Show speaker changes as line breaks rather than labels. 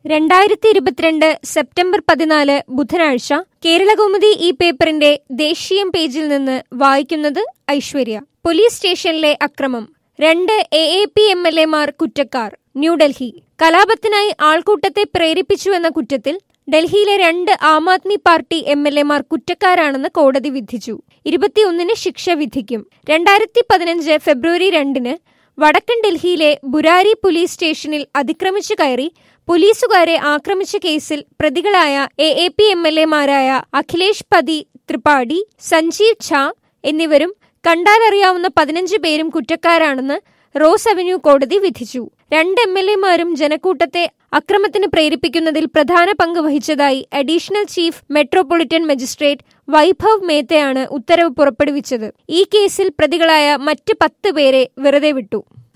2022 September 14 ബുധനാഴ്ച കേരളകൗമുദി ഈ പേപ്പറിന്റെ ദേശീയം പേജിൽ നിന്ന് വായിക്കുന്നത് ഐശ്വര്യ. പോലീസ് സ്റ്റേഷനിലെ അക്രമം, 2 AAP MLA-മാർ കുറ്റക്കാർ. ന്യൂഡൽഹി. കലാപത്തിനായി ആൾക്കൂട്ടത്തെ പ്രേരിപ്പിച്ചുവെന്ന കുറ്റത്തിൽ ഡൽഹിയിലെ 2 ആം ആദ്മി പാർട്ടി MLA-മാർ കുറ്റക്കാരാണെന്ന് കോടതി വിധിച്ചു. 21-ന് ശിക്ഷ വിധിക്കും. 2015 ഫെബ്രുവരി 2-ന് വടക്കൻ ഡൽഹിയിലെ ബുരാരി പോലീസ് സ്റ്റേഷനിൽ അതിക്രമിച്ചു കയറി പോലീസുകാരെ ആക്രമിച്ച കേസിൽ പ്രതികളായ AAP MLA-മാരായ അഖിലേഷ് പതി ത്രിപാഠി, സഞ്ജീവ് ഝാ എന്നിവരും കണ്ടാലറിയാവുന്ന 15 പേരും കുറ്റക്കാരാണെന്ന് റോസ് അവന്യൂ കോടതി വിധിച്ചു. 2 MLA-മാരും ജനക്കൂട്ടത്തെ അക്രമത്തിന് പ്രേരിപ്പിക്കുന്നതിൽ പ്രധാന പങ്ക് വഹിച്ചതായി additional chief metropolitan magistrate Vaibhav മേത്തയാണ് ഉത്തരവ് പുറപ്പെടുവിച്ചത്. ഈ കേസിൽ പ്രതികളായ മറ്റ് 10 പേരെ വെറുതെ വിട്ടു.